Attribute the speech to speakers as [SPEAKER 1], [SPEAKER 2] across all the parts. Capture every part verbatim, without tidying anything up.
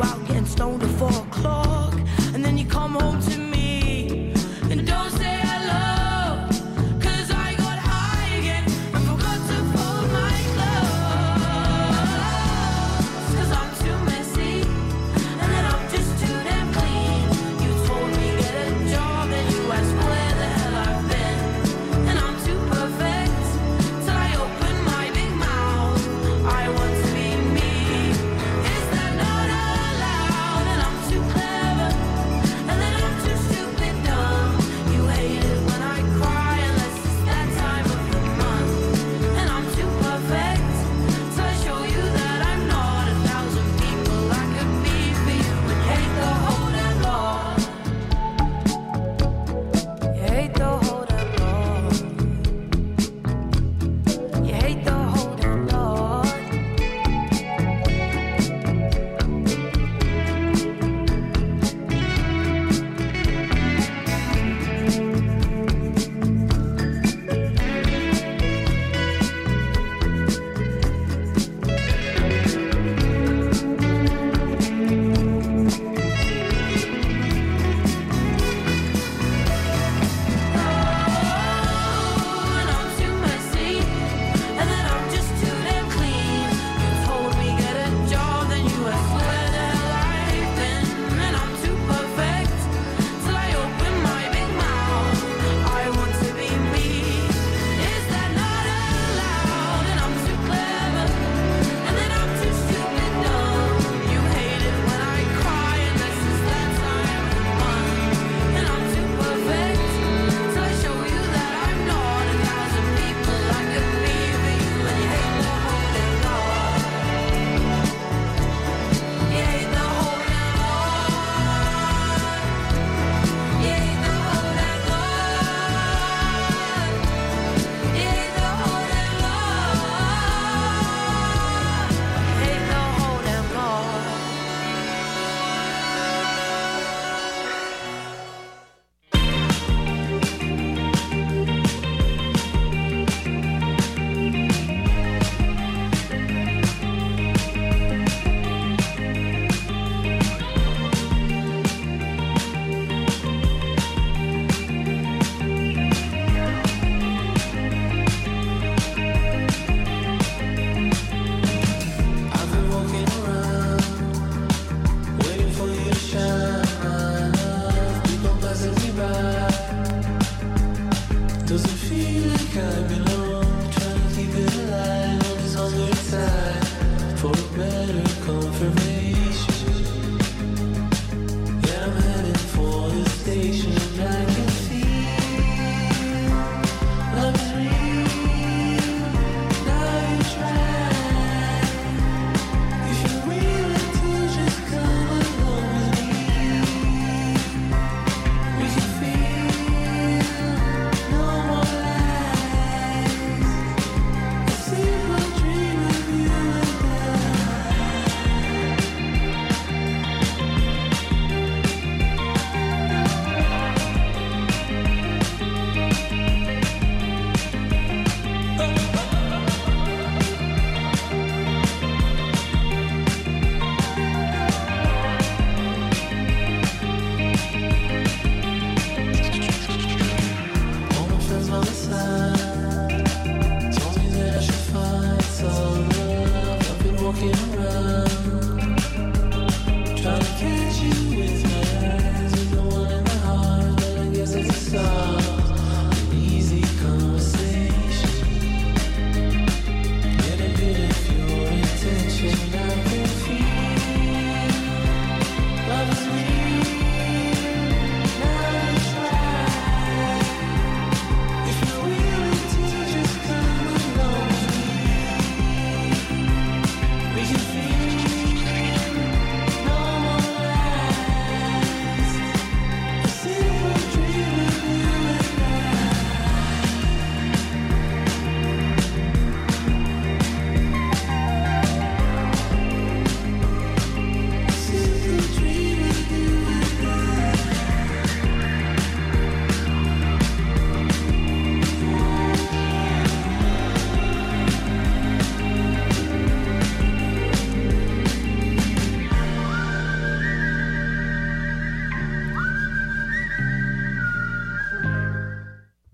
[SPEAKER 1] out getting stoned at four o'clock, and then you come home to me and don't say hello, 'cause I got high again and forgot to fold my clothes, 'cause I'm too messy and then I'm just too damn clean. You told me get a job and you asked where the hell I've been, and I'm too perfect till I open my big mouth. I want to be me. Is that not allowed? And I'm too clever, and then I'm too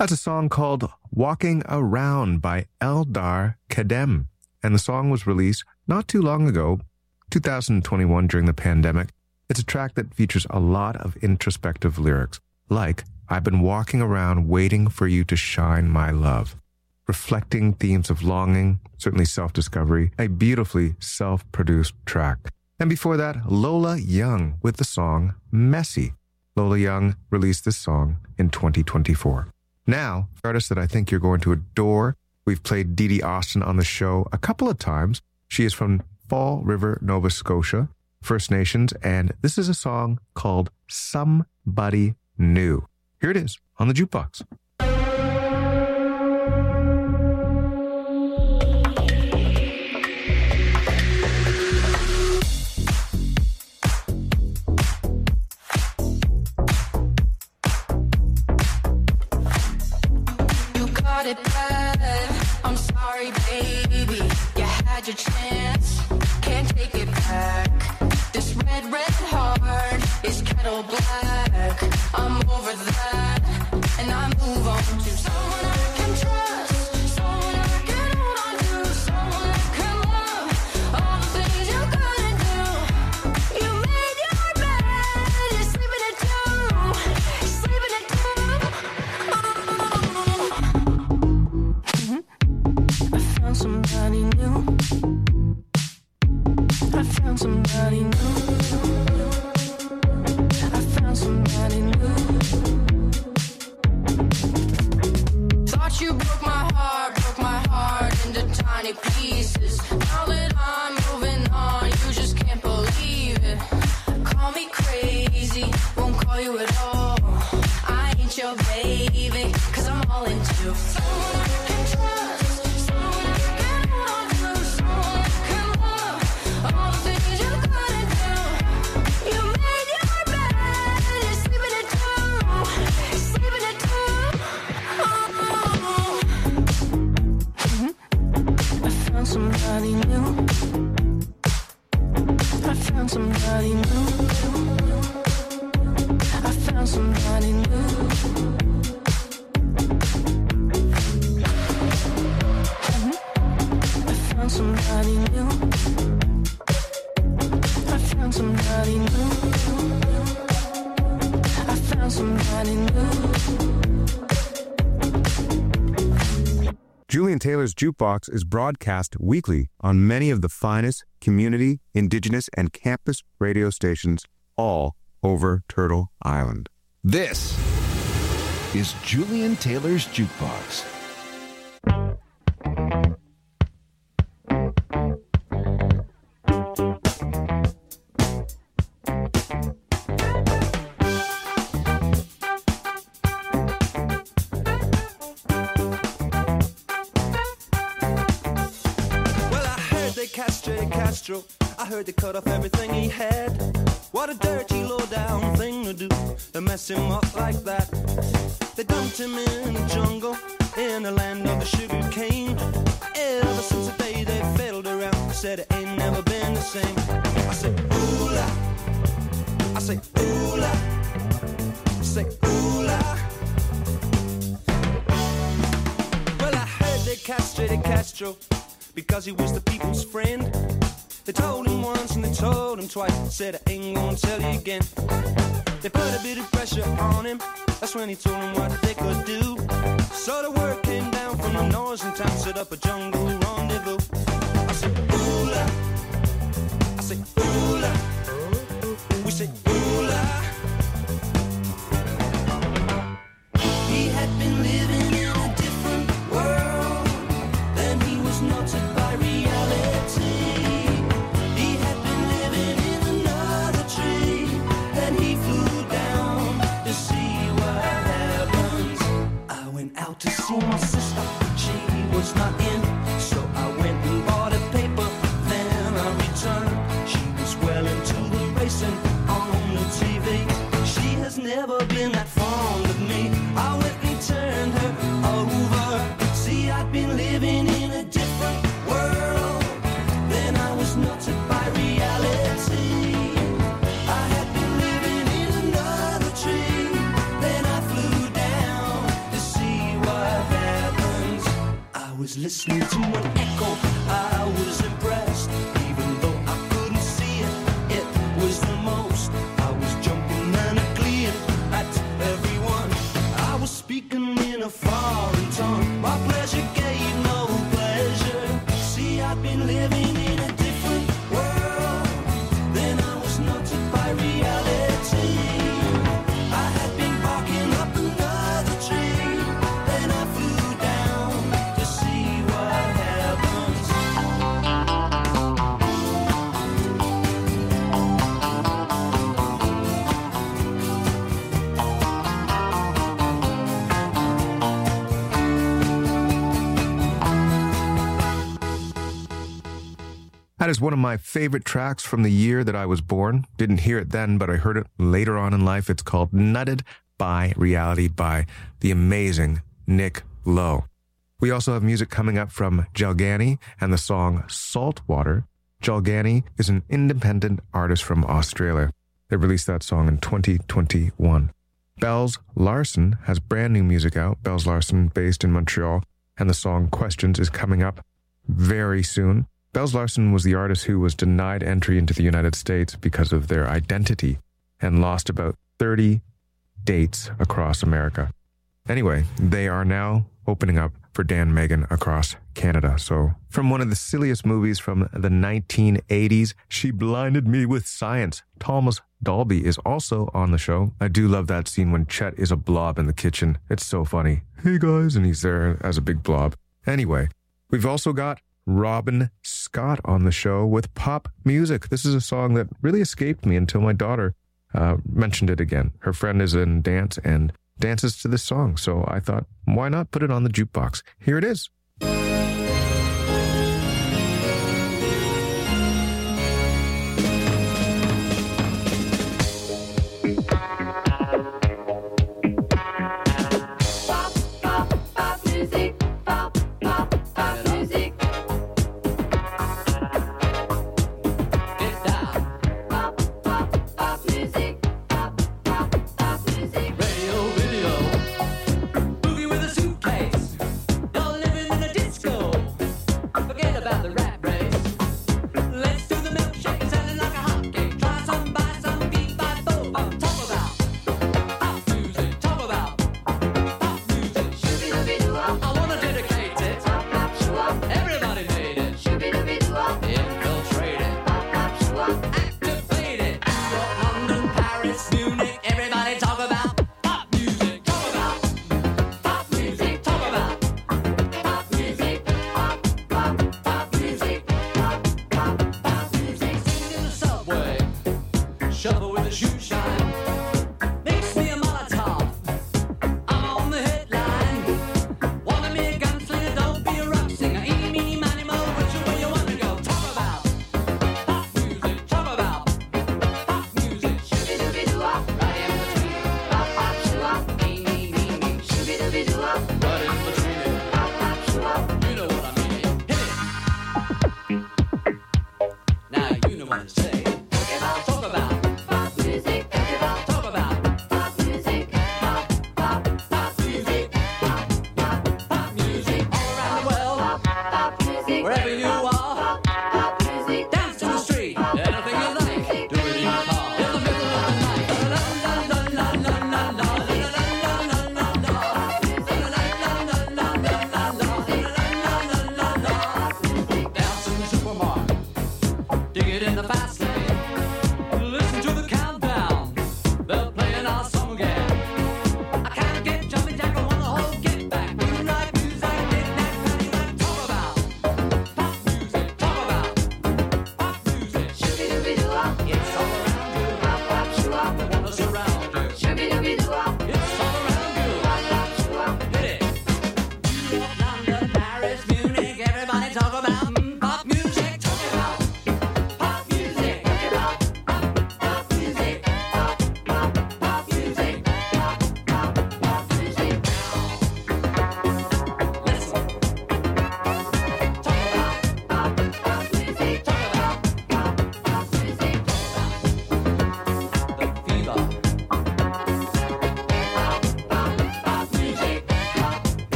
[SPEAKER 2] That's a song called Walking Around by Eldar Kadem. And the song was released not too long ago, two thousand twenty-one, during the pandemic. It's a track that features a lot of introspective lyrics, like, I've been walking around waiting for you to shine my love, reflecting themes of longing, certainly self-discovery, a beautifully self-produced track. And before that, Lola Young with the song Messy. Lola Young released this song in twenty twenty-four. Now, for artists that I think you're going to adore, we've played Dee Dee Austin on the show a couple of times. She is from Fall River, Nova Scotia, First Nations, and this is a song called Somebody New. Here it is on the Jukebox.
[SPEAKER 1] It bad. I'm sorry, baby. You had your chance, can't take it back. This red, red heart is kettle black. I'm over that, and I move on to someone I can trust, someone I can hold on to, someone I can love. All the things you couldn't do. You made your bed, you're sleeping it too, sleeping it too. Oh. I found somebody new. I found somebody new. I found somebody new. Thought you broke my heart, broke my heart into tiny pieces. Now that I'm moving on, you just can't believe it. Call me crazy, won't call you at all. I ain't your baby, cause I'm all into someone I can trust. Somebody new. I found somebody new. I found somebody new. Mm-hmm. I found somebody new. I found somebody new. I found somebody new.
[SPEAKER 2] Julian Taylor's Jukebox is broadcast weekly on many of the finest community, indigenous, and campus radio stations all over Turtle Island.
[SPEAKER 3] This is Julian Taylor's Jukebox.
[SPEAKER 4] Castro, I heard they cut off everything he had. What a dirty, low-down thing to do, to mess him up like that. They dumped him in the jungle, in the land of the sugar cane. Ever since the day they failed around, said it ain't never been the same. I say, ooh-la, I say, ooh-la, I say, ooh-la. Well, I heard they castrated Castro because he was the people's friend. They told him once and they told him twice, said I ain't gonna tell you again. They put a bit of pressure on him, that's when he told them what they could do. So the word came down from the northern town, set up a jungle rendezvous. I said, ooh-la, I said, ooh-la, we said, ooh-la. He had been living in a different world, then he was melted by reality. He had been living in another tree, then he flew down to see what happens. I went out to see my sister, she was not in, so I went and bought a paper, then I returned. She was well into the racing on the T V. She has never been that fond of me. I went and turned her over. See, I'd been living in a different world, then I was melted by reality. I had been living in another tree, then I flew down to see listening to an echo. I was impressed, even though I couldn't see it. It was the most. I was jumping and a gleeing at everyone. I was speaking in a foreign tongue. My pleasure gave no pleasure. See, I've been living in a different world. Then I was nurtured by reality. I had been barking up another tree. Then I flew down to see what happens.
[SPEAKER 2] That is one of my favorite tracks from the year that I was born. Didn't hear it then, but I heard it later on in life. It's called Nutted by Reality by the amazing Nick Lowe. We also have music coming up from Jalgani and the song Saltwater. Jalgani is an independent artist from Australia. They released that song in twenty twenty-one. Bells Larson has brand new music out. Bells Larson, based in Montreal, and the song Questions is coming up very soon. Bells Larson was the artist who was denied entry into the United States because of their identity and lost about thirty dates across America. Anyway, they are now opening up for Dan Megan across Canada. So, from one of the silliest movies from the nineteen eighties, She Blinded Me with Science. Thomas Dolby is also on the show. I do love that scene when Chet is a blob in the kitchen. It's so funny. Hey guys, and he's there as a big blob. Anyway, we've also got Robin Scott on the show with Pop Music. This is a song that really escaped me until my daughter uh, mentioned it again. Her friend is in dance and dances to this song, so I thought, why not put it on the jukebox? Here it is.
[SPEAKER 1] Pop, pop, pop music. Pop, pop, pop music.
[SPEAKER 5] Get down.
[SPEAKER 1] Pop, pop, pop music. Pop, pop, pop music.
[SPEAKER 5] Radio, video. Boogie with a suitcase. You're living in a disco. Forget about the rat race. Let's do the milkshake. Selling like a hotcake. Try some, buy some, beat by four. Talk about pop music. Talk about pop music.
[SPEAKER 1] Shoo-be-doo-be-doo-wop.
[SPEAKER 5] I wanna dedicate it.
[SPEAKER 1] Pop, pop, shoo-wop.
[SPEAKER 5] Everybody made it.
[SPEAKER 1] Shoo-be-doo-be-doo-wop.
[SPEAKER 5] Infiltrate it.
[SPEAKER 1] Pop, pop, shoo-wop.
[SPEAKER 5] Activate it. London, Paris, Munich. Everybody talk about pop music. Talk about
[SPEAKER 1] Pop music.
[SPEAKER 5] talk about
[SPEAKER 1] Pop music. Pop, pop, pop music. Pop, pop, pop music.
[SPEAKER 5] Sing in the subway. Shuffle with a shoe shine. Mix me a Molotov. I'm on the headline. Wanna be a gunslinger, don't be a rock singer. Eeny, meeny, miny, mo, which way you wanna go? Talk about pop music. Talk about pop music.
[SPEAKER 1] Shoo-be-doo-be-doo-wop.
[SPEAKER 5] Right in between.
[SPEAKER 1] Pop, pop, shoo-wop.
[SPEAKER 5] Eeny, meeny,
[SPEAKER 1] Shoo-be-doo-be-doo-wop.
[SPEAKER 5] right in between it.
[SPEAKER 1] Pop, pop, shoo-wop.
[SPEAKER 5] You know what I mean. Hit it. Now you know what to say.
[SPEAKER 1] Talk about
[SPEAKER 5] Talk about
[SPEAKER 1] pop music.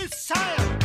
[SPEAKER 6] with science.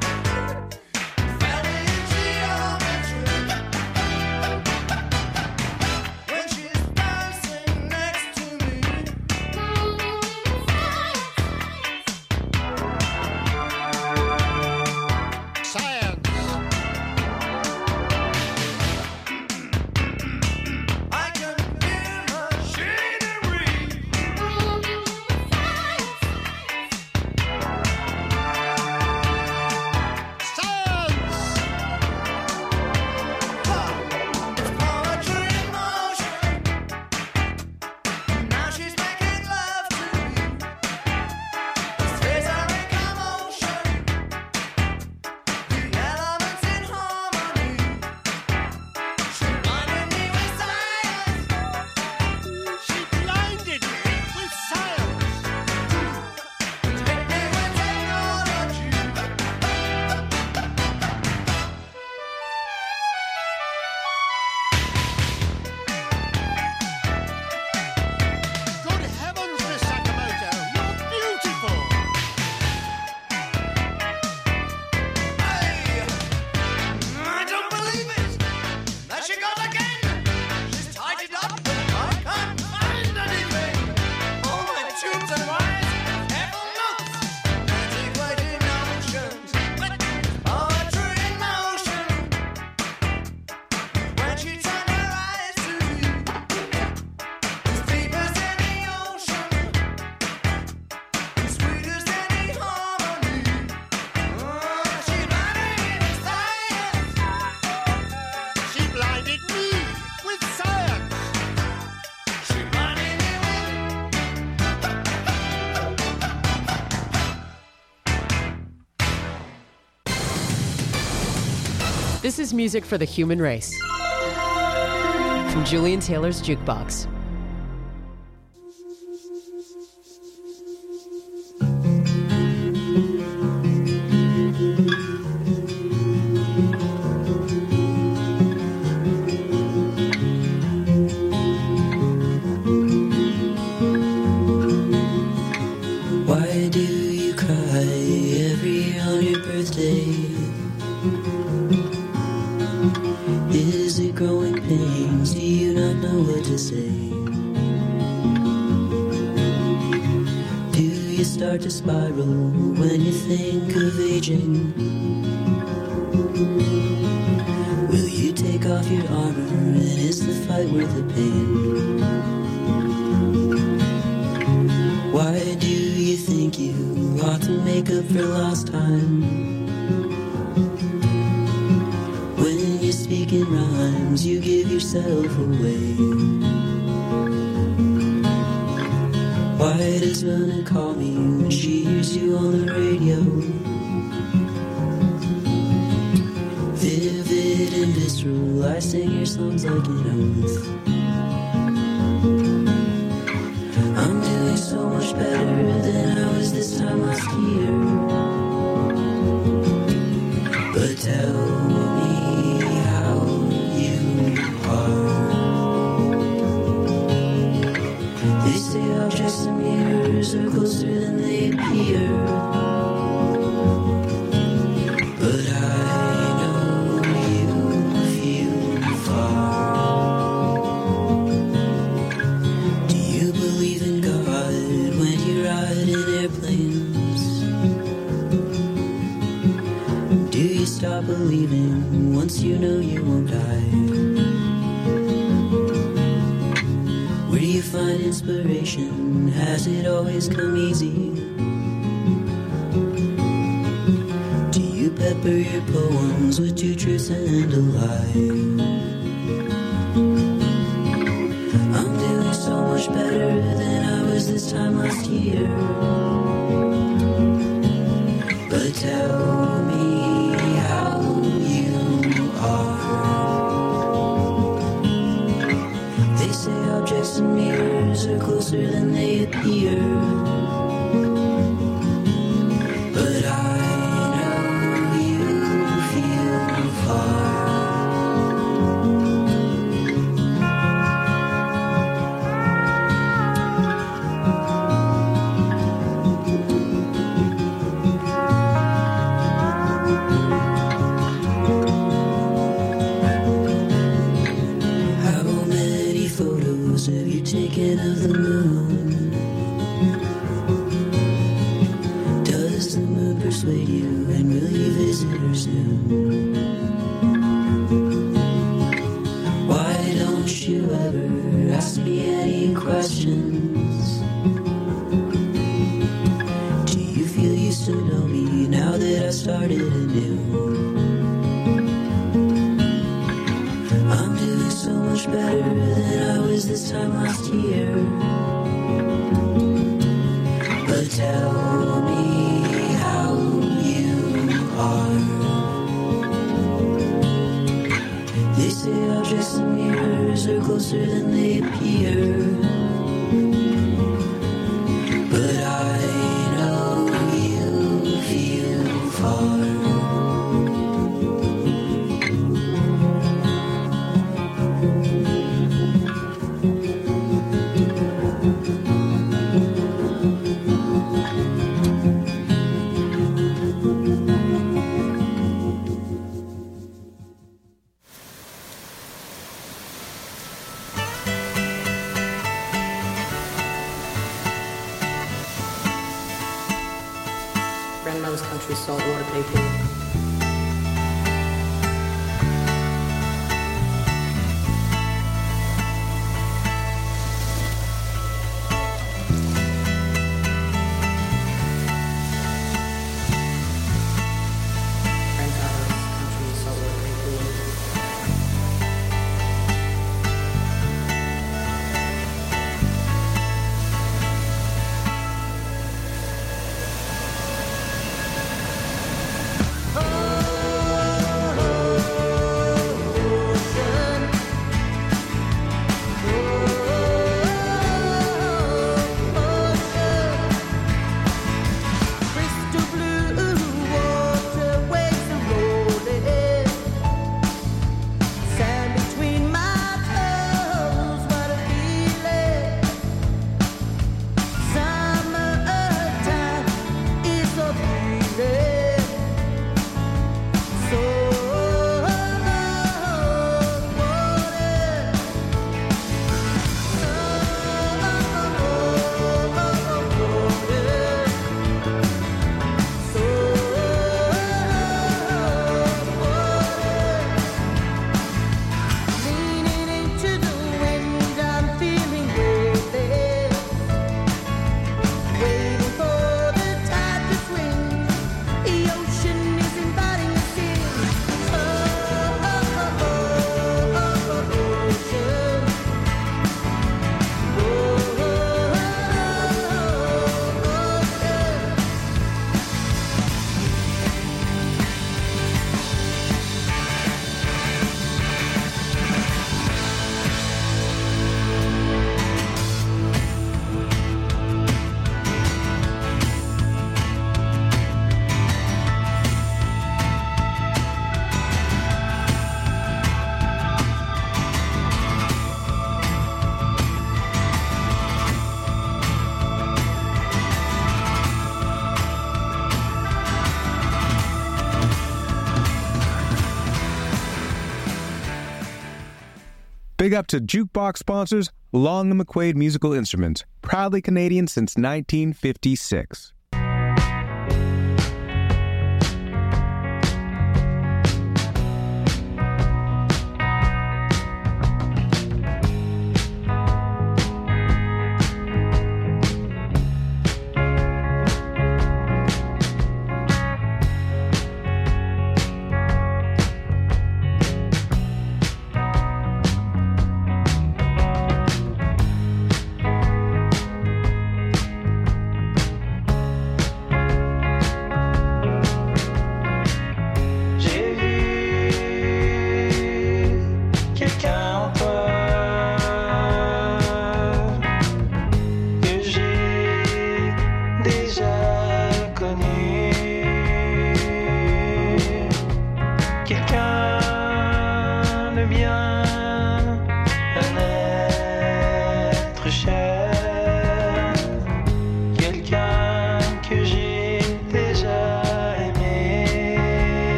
[SPEAKER 7] This is music for the human race. From Julian Taylor's Jukebox.
[SPEAKER 8] Why do you cry every year on your birthday? Is it growing pains? Do you not know what to say? Do you start to spiral when you think of aging? Will you take off your armor and is the fight worth the pain? Why do you think you ought to make up for lost time? When you speak in rhymes, you give yourself away. Why does Mona call me when she hears you on the radio? Vivid and visceral, I sing your songs like an oath. I'm doing so much better than I was this time last year. But tell me how you are. They say objects and mirrors are closer than they appear. But I know you feel far. Do you believe in God when you ride in airplanes? Do you stop believing once you know you won't die? Where do you find inspiration? Has it always come easy? Do you pepper your poems with two truths and a lie? I'm doing so much better than I was this time last year. But tell me how you are. They say objects and mirrors are closer than they appear. But I know you feel far. sign of the moon. Does the moon persuade you, and will you visit her soon? Why don't you ever ask me any questions? Do you feel you still know me now that I started anew? I'm doing so much better than I was this time last year. But tell me how you are. They say objects and mirrors are closer than they appear. But I know you feel far.
[SPEAKER 6] Grandmother's Country saltwater painting. Grandfather's Country saltwater painting.
[SPEAKER 4] Crystal blue water waves are rolling. Sand between my toes, what a feeling. Summertime is so feeling. So leaning into the wind, I'm feeling weightless, waiting for the tide to swing. The ocean is inviting us in. Oh, oh, oh, oh, oh, oh, ocean. Oh, oh, oh, ocean.
[SPEAKER 2] Big up to Jukebox sponsors Long and McQuaid Musical Instruments, proudly Canadian since nineteen fifty-six.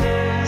[SPEAKER 9] days.